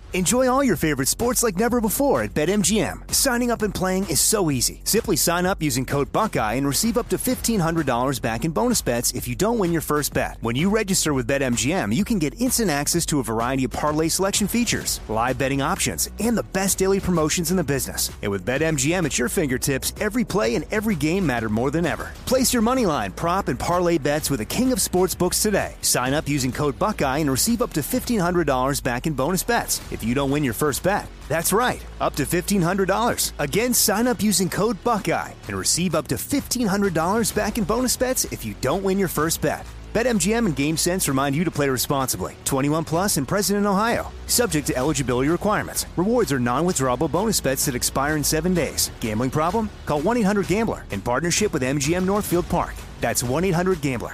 Enjoy all your favorite sports like never before at BetMGM. Signing up and playing is so easy. Simply sign up using code Buckeye and receive up to $1,500 back in bonus bets if you don't win your first bet. When you register with BetMGM, you can get instant access to a variety of parlay selection features, live betting options, and the best daily promotions in the business. And with BetMGM at your fingertips, every play and every game matter more than ever. Place your moneyline, prop, and parlay bets with the king of sportsbooks today. Sign up using code Buckeye and receive up to $1,500 back in bonus bets if you don't win your first bet. That's right, up to $1,500. Again, sign up using code Buckeye and receive up to $1,500 back in bonus bets if you don't win your first bet. BetMGM and GameSense remind you to play responsibly. 21 plus and present in Ohio. Subject to eligibility requirements. Rewards are non-withdrawable bonus bets that expire in 7 days. Gambling problem? Call 1-800-GAMBLER in partnership with MGM Northfield Park. That's 1-800-GAMBLER.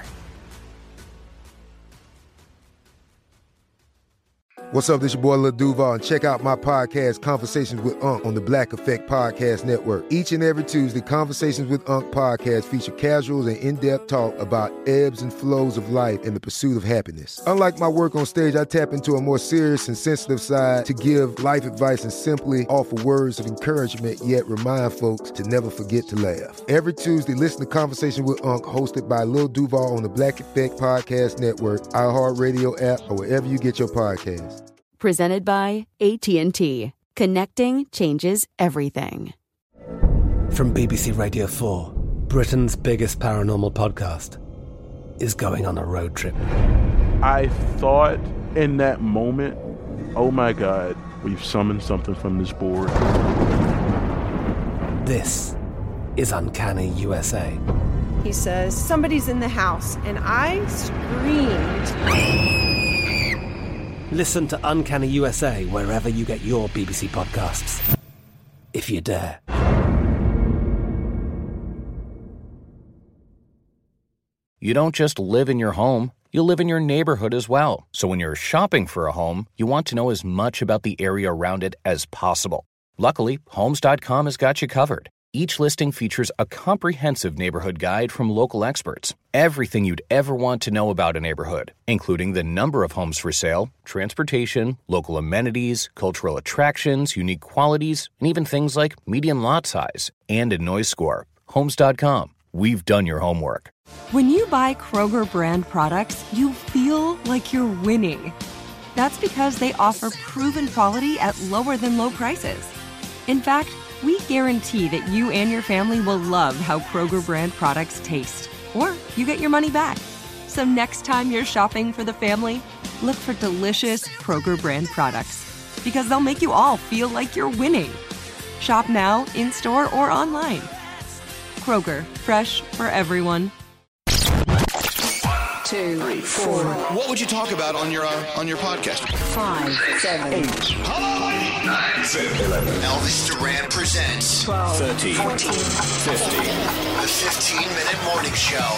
What's up, this your boy Lil Duval, and check out my podcast, Conversations with Unc, on the Black Effect Podcast Network. Each and every Tuesday, Conversations with Unc podcast feature casuals and in-depth talk about ebbs and flows of life and the pursuit of happiness. Unlike my work on stage, I tap into a more serious and sensitive side to give life advice and simply offer words of encouragement, yet remind folks to never forget to laugh. Every Tuesday, listen to Conversation with Unc, hosted by Lil Duval on the Black Effect Podcast Network, iHeartRadio app, or wherever you get your podcasts. Presented by AT&T. Connecting changes everything. From BBC Radio 4, Britain's biggest paranormal podcast is going on a road trip. I thought in that moment, oh my God, we've summoned something from this board. This is Uncanny USA. He says, somebody's in the house, and I screamed... Listen to Uncanny USA wherever you get your BBC podcasts, if you dare. You don't just live in your home, you live in your neighborhood as well. So when you're shopping for a home, you want to know as much about the area around it as possible. Luckily, Homes.com has got you covered. Each listing features a comprehensive neighborhood guide from local experts. Everything you'd ever want to know about a neighborhood, including the number of homes for sale, transportation, local amenities, cultural attractions, unique qualities, and even things like median lot size and a noise score. Homes.com. We've done your homework. When you buy Kroger brand products, you feel like you're winning. That's because they offer proven quality at lower than low prices. In fact, we guarantee that you and your family will love how Kroger brand products taste, or you get your money back. So next time you're shopping for the family, look for delicious Kroger brand products, because they'll make you all feel like you're winning. Shop now, in-store, or online. Kroger, fresh for everyone. 2, 3, 4. What would you talk about on your podcast? 5, 7, 8. Hello? 9, 10, 11. Elvis Duran presents 12, 13, 14, 15. The 15-minute morning show.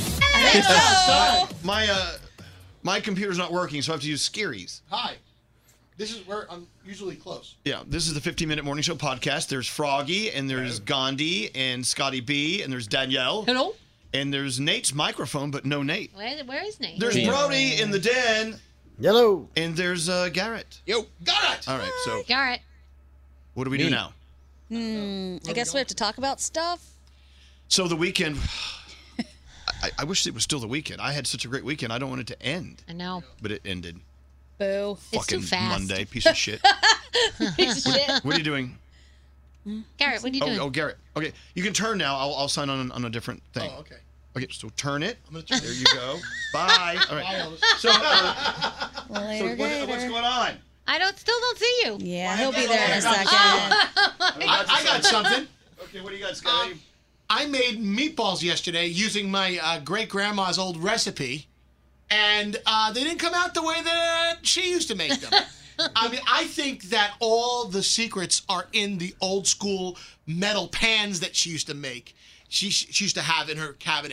My computer's not working, so I have to use Scaries. Hi. This is where I'm usually close. Yeah, this is the 15-minute morning show podcast. There's Froggy, and there's Gandhi, and Scotty B, and there's Danielle. Hello. And there's Nate's microphone, but no Nate. Where is Nate? There's Brody in the den. Hello. And there's Garrett. Yo, Garrett! All right, so Garrett. what do we do now? I guess we have to talk about stuff. So the weekend, I wish it was still the weekend. I had such a great weekend. I don't want it to end. I know. But it ended. Boo. It's too Fucking fast. Monday, piece of shit. Piece of shit. What are you doing? Garrett, what are you doing? Oh, Garrett. Okay, you can turn now. I'll sign on a different thing. Oh, okay. Okay, so turn it. I'm gonna turn There you go. Bye. All right. Bye, Elvis. So, Later, what's going on? I still don't see you. Yeah, he'll be there in a second. I got something. Okay, what do you got, Scotty? I made meatballs yesterday using my great-grandma's old recipe, and they didn't come out the way that she used to make them. I mean, I think that all the secrets are in the old-school metal pans that she used to make. She used to have in her cabinet.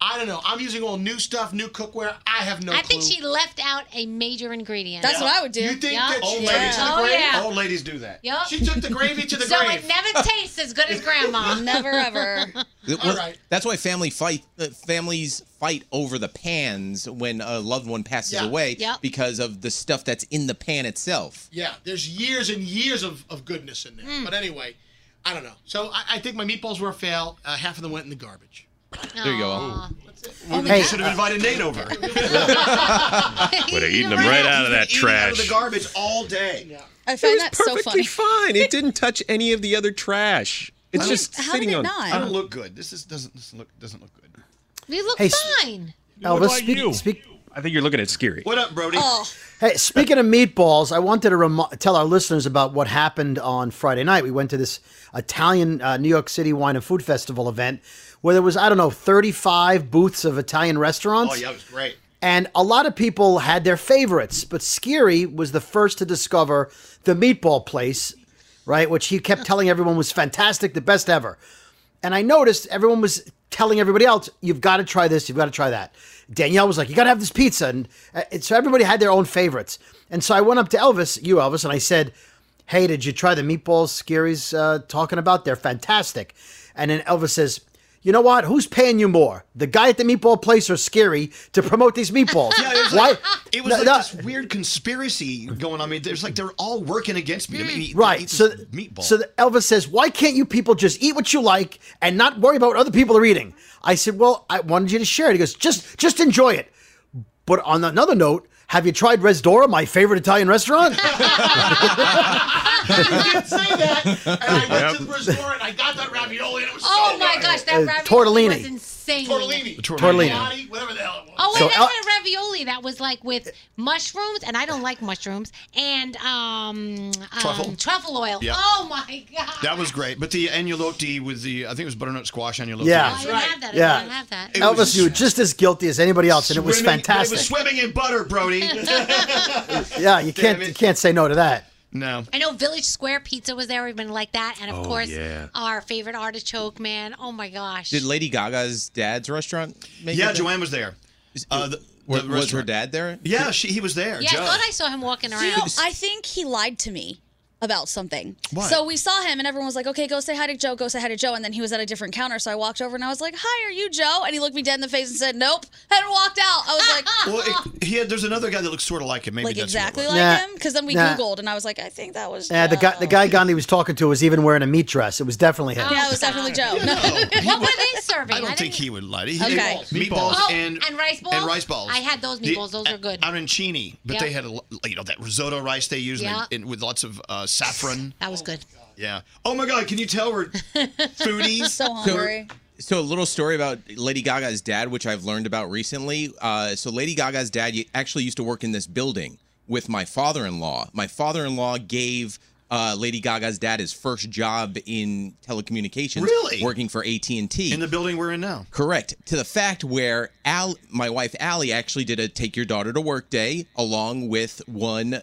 I don't know. I'm using all new stuff, new cookware. I have no clue. I think she left out a major ingredient. That's what I would do. You think Yup. that Old she ladies to the gravy? yeah. Old ladies do that. Yep. She took the gravy to the So grave. it never tastes as good as grandma. Never ever. All right. That's why families fight over the pans when a loved one passes Yeah. away Yep. because of the stuff that's in the pan itself. Yeah, there's years and years of goodness in there. But anyway, I don't know. So I think my meatballs were a fail. Half of them went in the garbage. There you go. Well, Hey. you should have invited Nate over. Would have eaten them right out of that He's been eating out of trash. the garbage all day. I find that so Perfectly funny. fine. It didn't touch any of the other trash. It's just How sitting did it on. not? I don't look good. This doesn't look good. You look Hey, fine. Elvis, speak. I think you're looking at Scary. What up, Brody? Oh, Hey, speaking of meatballs, I wanted to tell our listeners about what happened on Friday night. We went to this Italian New York City Wine and Food Festival event where there was, 35 booths of Italian restaurants. Oh, yeah, it was great. And a lot of people had their favorites, but Scary was the first to discover the meatball place, right? Which he kept telling everyone was fantastic, the best ever. And I noticed everyone was telling everybody else, you've got to try this, you've got to try that. Danielle was like, you got to have this pizza. And so everybody had their own favorites. And so I went up to Elvis, and I said, hey, did you try the meatballs Scary's talking about? They're fantastic. And then Elvis says, you know what? Who's paying you more? The guy at the meatball place or Scary to promote these meatballs? Yeah, it was Why? It was this weird conspiracy going on. I mean, there's they're all working against me. I mean, Right. So Elvis says, why can't you people just eat what you like and not worry about what other people are eating? I said, well, I wanted you to share it. He goes, just enjoy it. But on another note, have you tried Resdora, my favorite Italian restaurant? You did say that, and I went to the restaurant and I got that ravioli, and it was Oh so my good. gosh, that ravioli tortellini. was insane. Tortellini. Tortellini. Whatever the hell it was. Oh, So wait, I had a ravioli that was like with mushrooms, and I don't like mushrooms, and truffle oil. Yeah. Oh my god. That was great. But the agnolotti with the, I think it was butternut squash agnolotti. Yeah. I didn't have that. Yeah. I didn't have that. Elvis, you were just as guilty as anybody else, and it was fantastic. It was swimming in butter, Brody. Yeah, you can't say no to that. No. I know Village Square Pizza was there. We've been like that, and of Oh, course, yeah. our favorite artichoke man. Oh my gosh. Did Lady Gaga's dad's restaurant make Yeah, it? Joanne was there. Was her restaurant. dad there? Yeah, he was there. Yeah, I Joe. thought I saw him walking around. you know, I think he lied to me about something. What? So we saw him and everyone was like, okay, go say hi to Joe, go say hi to Joe. And then he was at a different counter. So I walked over and I was like, hi, are you Joe? And he looked me dead in the face and said, nope, and walked out. I was like, There's another guy that looks sort of like him. Maybe like that's exactly what it like Nah. him? Because then we Nah. Googled and I was like, I think that was Yeah, the guy Gandhi was talking to was even wearing a meat dress. It was definitely him. Yeah, it was definitely Joe. What were they serving? I don't think he would lie. He Okay. ate meatballs Oh, and rice balls? And rice balls. I had those meatballs. Those are good. Arancini, but Yep. they had that risotto rice they use Yeah. with lots of saffron. That was good. Yeah. Oh my God! Can you tell we're foodies? So hungry. So a little story about Lady Gaga's dad, which I've learned about recently. So Lady Gaga's dad actually used to work in this building with my father-in-law. My father-in-law gave Lady Gaga's dad his first job in telecommunications. Really? Working for AT&T. In the building we're in now. Correct. To the fact where my wife Allie actually did a Take Your Daughter to Work day along with one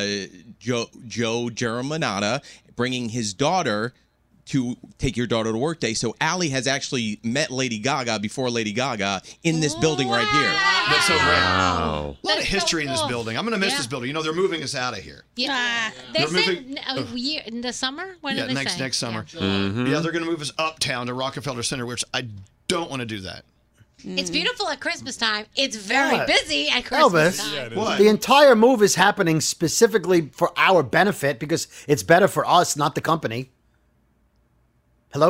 Joe Germanata, bringing his daughter to Take Your Daughter to Work day. So Allie has actually met Lady Gaga before Lady Gaga in this building right here. That's so great. Wow. A lot of history in this building. I'm going to miss this building. You know, they're moving us out of here. Yeah. They They're said moving- a year in the summer. When Yeah, did they next say? summer. Mm-hmm. Yeah, they're going to move us uptown to Rockefeller Center, which I don't want to do that. It's beautiful at Christmas time. It's very Yeah. busy at Christmas Elvis, time. What? the entire move is happening specifically for our benefit because it's better for us, not the company. Hello?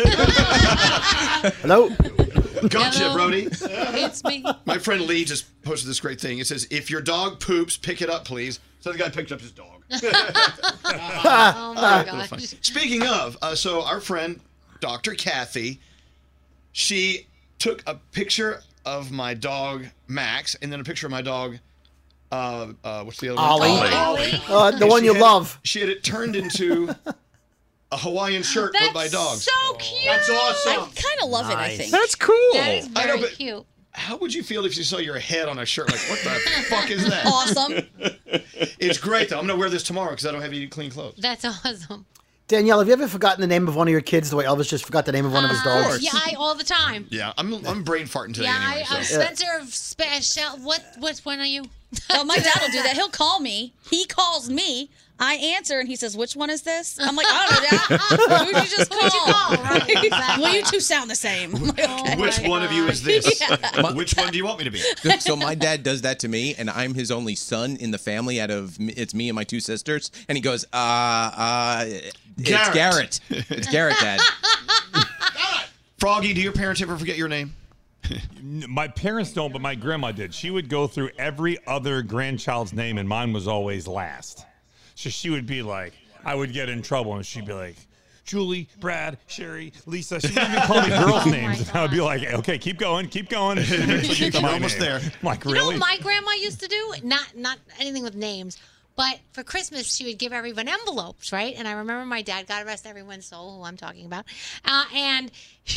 Hello? Gotcha, Hello. Brody. It's me. My friend Lee just posted this great thing. It says, if your dog poops, pick it up, please. So the guy picked up his dog. Oh my gosh. Speaking of, so our friend, Dr. Kathy, she took a picture of my dog, Max, and then a picture of my dog, what's the other Ollie. one? Ollie. The one you love. She had it turned into a Hawaiian shirt with my dogs. So cute. That's awesome. I kind of love it, I think. That's cool. That is I very know, but- cute. How would you feel if you saw your head on a shirt? Like, what the fuck is that? Awesome. It's great, though. I'm going to wear this tomorrow because I don't have any clean clothes. That's awesome. Danielle, have you ever forgotten the name of one of your kids the way Elvis just forgot the name of one of his dogs? Yeah, all the time. Yeah, I'm brain farting today anyway. Spencer of Special. Which one are you? Oh, my dad will do that. He'll call me. He calls me. I answer, and he says, "Which one is this?" I'm like, "I don't know, Dad. Who'd you just call?" Right, exactly. Well, you two sound the same. I'm like, okay. Which one of you is this? Which one do you want me to be? So my dad does that to me, and I'm his only son in the family. It's me and my two sisters, and he goes, it's Garrett. It's Garrett, Dad. Froggy, do your parents ever forget your name? My parents don't, but my grandma did. She would go through every other grandchild's name, and mine was always last. So she would be like, I would get in trouble, and she'd be like, Julie, Brad, Sherry, Lisa. She wouldn't even call me girls' names. And I would be like, okay, keep going. And she'd eventually get to my almost name. there. I'm like, You really? know what my grandma used to do? Not anything with names, but for Christmas she would give everyone envelopes, right? And I remember my dad, God rest everyone's soul, who I'm talking about, and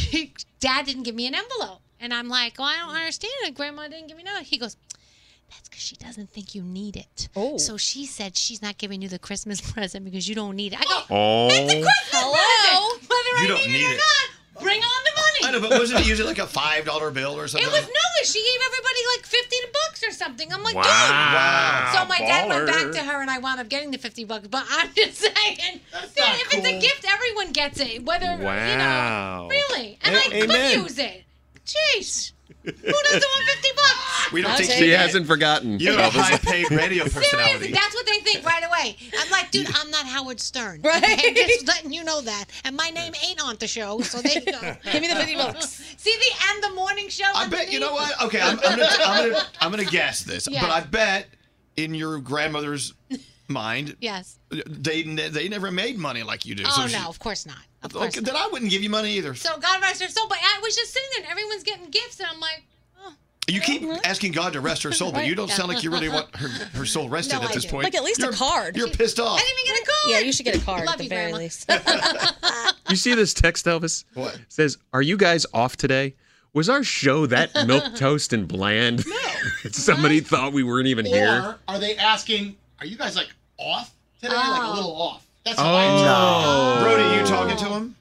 Dad didn't give me an envelope, and I'm like, well, I don't understand it. Grandma didn't give me no. He goes, that's because she doesn't think you need it. Oh. So she said she's not giving you the Christmas present because you don't need it. I go, it's a Christmas present. Whether You I don't need need it or it. not, bring on the money. I know, but wasn't it usually like a $5 bill or something? It was no, she gave everybody like $50 or something. I'm like, Wow. dude. Wow. So my dad went Baller. back to her, and I wound up getting the $50. But I'm just saying, dude, if it's a gift, everyone gets it. Whether you know, really, and I Amen. could use it. Jeez, who doesn't want $50? We don't take She hasn't forgotten. You're a high-paid radio Seriously, personality. that's what they think right away. I'm like, dude, I'm not Howard Stern. Right? Okay? Just letting you know that. And my name ain't on the show, so there you go. Give me the $50. See the morning show. I bet, you know what? Okay, I'm gonna guess this, Yes. but I bet in your grandmother's mind, Yes. they never made money like you do. Oh, so no, of course not. Of Okay, course not. then I wouldn't give you money either. So God rest her soul. But I was just sitting there, and everyone's getting gifts, and I'm like, You keep asking God to rest her soul, but you don't sound like you really want her soul rested No, at I this do. point. Like at least a card. You're pissed off. I didn't even get a card. Yeah, you should get a card Love at the you, very Grandma. least. You see this text, Elvis? What? It says, are you guys off today? Was our show that milquetoast and bland? No. Somebody thought we weren't even here. Or are they asking, are you guys like off today? Like a little off. That's how Oh. Brody, you talking to him?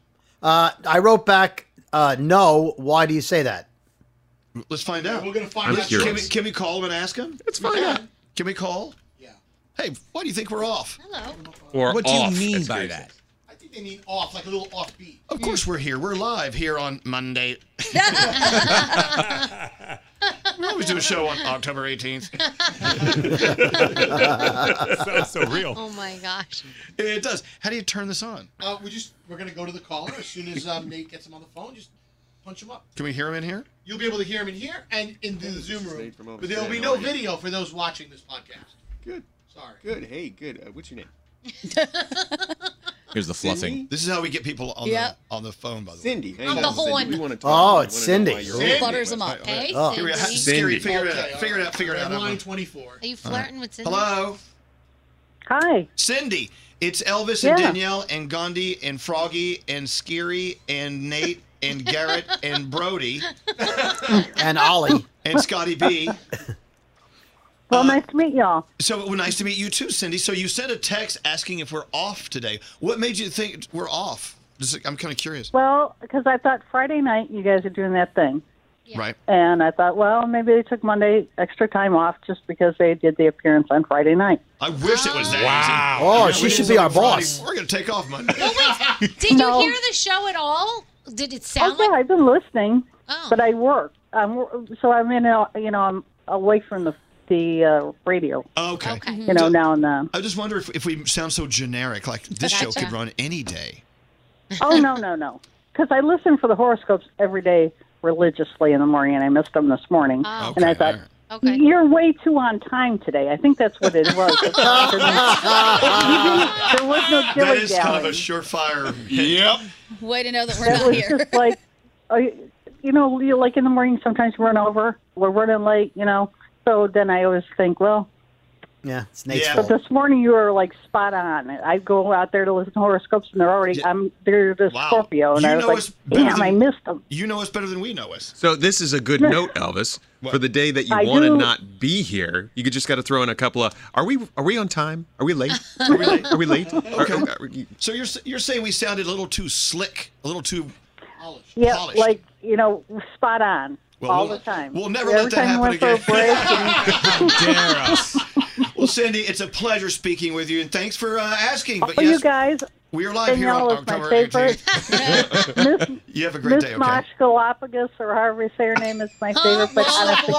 I wrote back, no. Why do you say that? Let's find out. We're gonna find I'm out. curious. Can we call him and ask him? Let's find out. Can we call? Yeah. Hey, why do you think we're off? Hello. Or What do off, you mean as by Gary that? I think they mean off, like a little offbeat. Of course we're here. We're live here on Monday. We always do a show on October 18th. Sounds so real. Oh, my gosh. It does. How do you turn this on? We're gonna go to the caller as soon as Nate gets him on the phone. Just punch him up. Can we hear him in here? You'll be able to hear him in here and in the Zoom room. Nate from But there will be Overstand. no video for those watching this podcast. Good. Sorry. Good. Hey, good. What's your name? Here's the fluffing. Cindy? This is how we get people on Yep. on the phone, by the way. Cindy. Hang On on, the Cindy. horn. We want to talk. Oh, I wanna it's know Cindy. why you're Cindy. on. Butters them up. Hey, Oh. Here we go. Cindy. Scary. Figure it Okay, out. Figure it out. Figure it out. Line 24. Are you flirting with Cindy? Hello, Hi. Cindy. It's Elvis and Yeah. Danielle and Gandhi and Froggy and Scary and Nate and Garrett and Brody And Ollie. and Scotty B. Well, nice to meet y'all. So nice to meet you too, Cindy. So you sent a text asking if we're off today. What made you think we're off? I'm kind of curious. Well, because I thought Friday night you guys are doing that thing. Right. And I thought, well, maybe they took Monday extra time off just because they did the appearance on Friday night. I wish it was that Wow. easy. Oh, Yeah, she we should did be our something Friday. boss. We're going to take off Monday. Did No. you hear the show at all? Did it Oh, sound yeah, like? I've been listening, Oh. but I work. So I'm in, I'm away from the radio. Okay. Okay. Now and then. I just wonder if we sound so generic, like this show Gotcha. could run any day. Oh, no. Because I listen for the horoscopes every day religiously in the morning, and I missed them this morning. Oh. And I Okay, thought, all Okay. you're way too on time today. I think that's what it was. There was no That dilly is kind of a surefire. Yep. Way to know that we're That not was here. just like, you like in the morning sometimes you run over. We're running late, So then I always think, well, Yeah, it's Nate's Yeah. fault. But this morning you were like spot on. I go out there to listen to horoscopes, and they're the Wow. Scorpio, and You I know was us like, better damn, than- I missed them. You know us better than we know us. So this is a good note, Elvis. For the day that you I want to do. not be here, you just got to throw in a couple of. Are we on time? Are we late? Are we late? Are we late? Okay. So you're saying we sounded a little too slick, a little too Yeah, polished. like spot on Well, all we'll- the time. we'll never Every let that time happen we went for a again. break and- How dare us? Well, Cindy, it's a pleasure speaking with you, and thanks for asking. But Oh, yes, you guys, we are live here Danielle on is my October favorite. 18th. You have a great Miss day, okay? Moshkalophagus, or however you say her name, is my favorite. But honestly,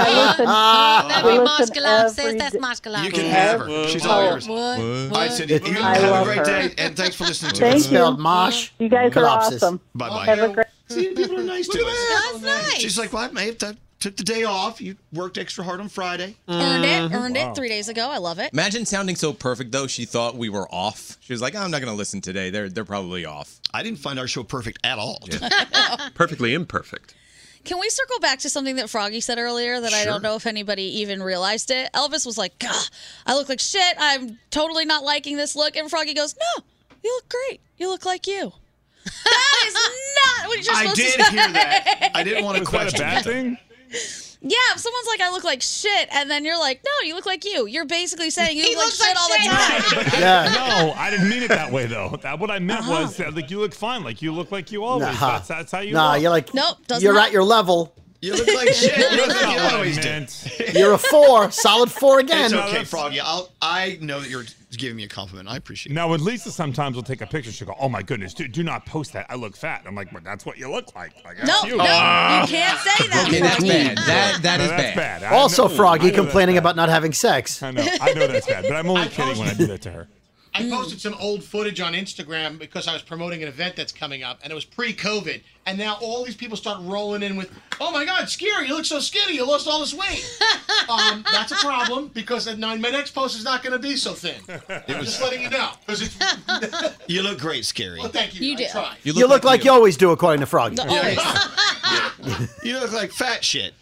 I listen every That's day. Moshkalophagus. You can have her. She's all yours. What? All right, Cindy, you I have a love great her. day, and thanks for listening to Thank us. you. Spelled Mosh. You guys are Galopsis. awesome. Bye-bye. Have a great. See, people are nice to us. That's nice. She's like, well, I took the day off. You worked extra hard on Friday. Earned it 3 days ago. I love it. Imagine sounding so perfect though. She thought we were off. She was like, I'm not going to listen today. They're probably off. I didn't find our show perfect at all. Perfectly imperfect. Can we circle back to something that Froggy said earlier that I don't know if anybody even realized it? Elvis was like, "Gah, I look like shit. I'm totally not liking this look." And Froggy goes, "No, you look great. You look like you." That is not what you're I supposed did to say. hear that. I didn't want to Is that a question bad it. thing? Yeah, if someone's like, "I look like shit," and then you're like, "No, you look like you." You're basically saying you He look like looks shit like all the shit. time. No, I didn't mean it that way though. What I meant was that, like, you look fine, like you look like you always. Nah. That's how you Nah, look. you're like, Nope, doesn't you're help. at your level. You look like shit. You look That's like not you what I always do. meant. You're a 4, solid 4 again. It's okay, Froggy. I know that you're giving me a compliment. I appreciate it. Now, with Lisa, sometimes we'll take a picture. She'll go, "Oh my goodness, do not post that. I look fat." I'm like, "Well, that's what you look like." Like, No, you. you can't say that. Okay, that's Froggy. bad. That is That's bad. bad. I Also, know- Froggy I know that's complaining bad. about not having sex. I know that's bad, but I'm only kidding when I do that to her. I posted some old footage on Instagram because I was promoting an event that's coming up, and it was pre-COVID. And now all these people start rolling in with, "Oh my God, Scary, you look so skinny, you lost all this weight." That's a problem because my next post is not going to be so thin. I'm just letting you know because it's. You look great, Scary. Well, thank you. You I do. tried. You look like you always do, according to Froggy. Always. You look like fat shit.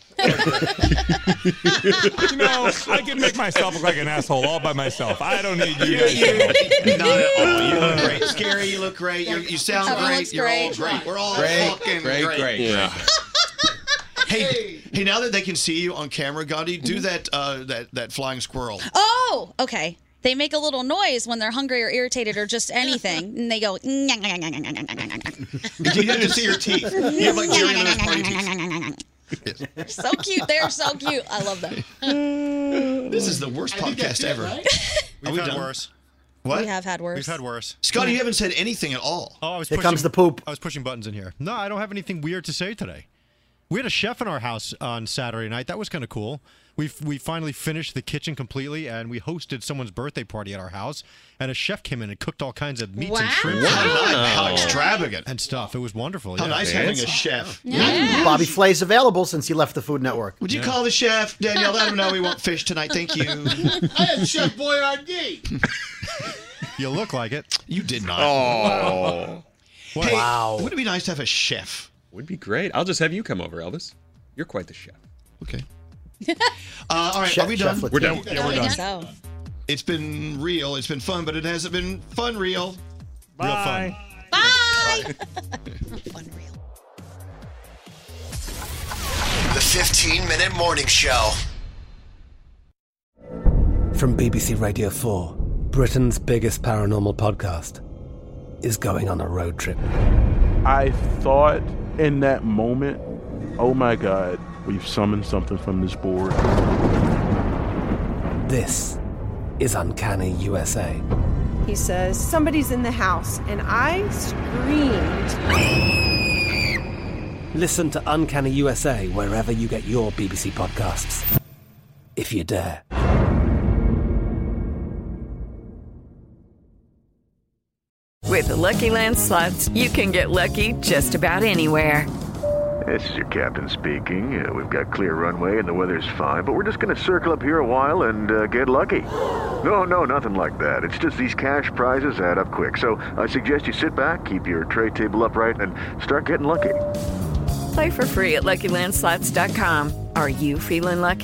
You know, I can make myself look like an asshole all by myself. I don't need you guys. to Not at all. You look great. Scary, you look great. You sound Everyone great. looks You're all great. great. We're all Great, fucking great. Yeah. Hey, now that they can see you on camera, Gandhi, do that flying squirrel. Oh, okay. They make a little noise when they're hungry or irritated or just anything, and they go. You have to see your teeth. You have like Jerry Lewis party teeth. So cute. They're so cute. I love them. This is the worst podcast ever. We've we had done? worse. What? We have had worse. We've had worse. Scotty, you haven't said anything at all. Oh, I was Here pushing, comes the poop. I was pushing buttons in here. No, I don't have anything weird to say today. We had a chef in our house on Saturday night. That was kind of cool. We finally finished the kitchen completely, and we hosted someone's birthday party at our house. And a chef came in and cooked all kinds of meats and shrimp. How extravagant. And stuff. It was wonderful. How yeah. nice having a chef. Bobby Flay's available since he left the Food Network. Would you call the chef, Danielle? Let him know we want fish tonight. Thank you. I had Chef Boyardee. You look like it. You did not. Oh. Hey, Wow. Wouldn't it be nice to have a chef? Would be great. I'll just have you come over, Elvis. You're quite the chef. Okay. All right, Chef- are we done? Chef We're done. Yeah, we're done. So. It's been real. It's been fun, but it hasn't been fun real. Bye. Bye. Unreal. The 15-minute morning show. From BBC Radio 4, Britain's biggest paranormal podcast is going on a road trip. I thought in that moment, oh my God, we've summoned something from this board. This is Uncanny USA. He says, somebody's in the house, and I screamed. Listen to Uncanny USA wherever you get your BBC podcasts, if you dare. With the Lucky Land Slots, you can get lucky just about anywhere. This is your captain speaking. We've got clear runway and the weather's fine, but we're just going to circle up here a while and get lucky. No, nothing like that. It's just these cash prizes add up quick. So I suggest you sit back, keep your tray table upright, and start getting lucky. Play for free at LuckyLandSlots.com. Are you feeling lucky?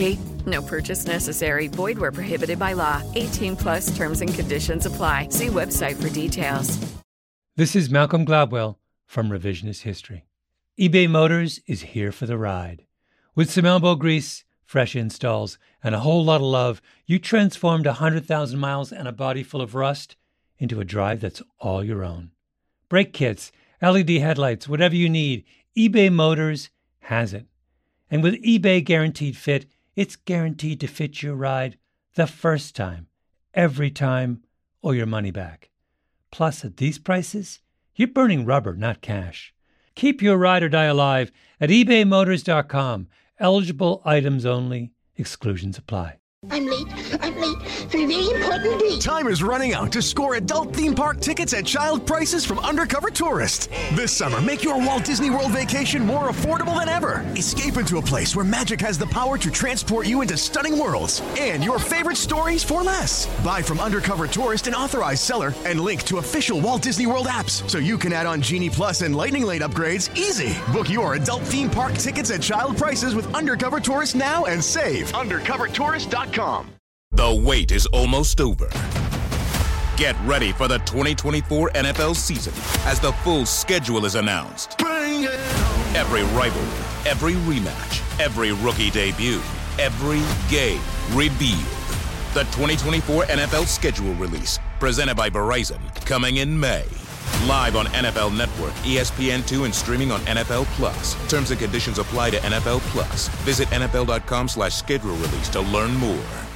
No purchase necessary. Void where prohibited by law. 18+ terms and conditions apply. See website for details. This is Malcolm Gladwell from Revisionist History. eBay Motors is here for the ride. With some elbow grease, fresh installs, and a whole lot of love, you transformed 100,000 miles and a body full of rust into a drive that's all your own. Brake kits, LED headlights, whatever you need, eBay Motors has it. And with eBay Guaranteed Fit, it's guaranteed to fit your ride the first time, every time, or your money back. Plus, at these prices, you're burning rubber, not cash. Keep your ride or die alive at ebaymotors.com. Eligible items only. Exclusions apply. I'm late for a very important date. Time is running out to score adult theme park tickets at child prices from Undercover Tourist. This summer, make your Walt Disney World vacation more affordable than ever. Escape into a place where magic has the power to transport you into stunning worlds and your favorite stories for less. Buy from Undercover Tourist, an authorized seller, and link to official Walt Disney World apps so you can add on Genie Plus and Lightning Lane upgrades easy. Book your adult theme park tickets at child prices with Undercover Tourist now and save. UndercoverTourist.com. The wait is almost over. Get ready for the 2024 NFL season as the full schedule is announced. Every rivalry, every rematch, every rookie debut, every game revealed. The 2024 NFL schedule release, presented by Verizon, coming in May. Live on NFL Network, ESPN2, and streaming on NFL Plus. Terms and conditions apply to NFL Plus. Visit NFL.com/schedule release to learn more.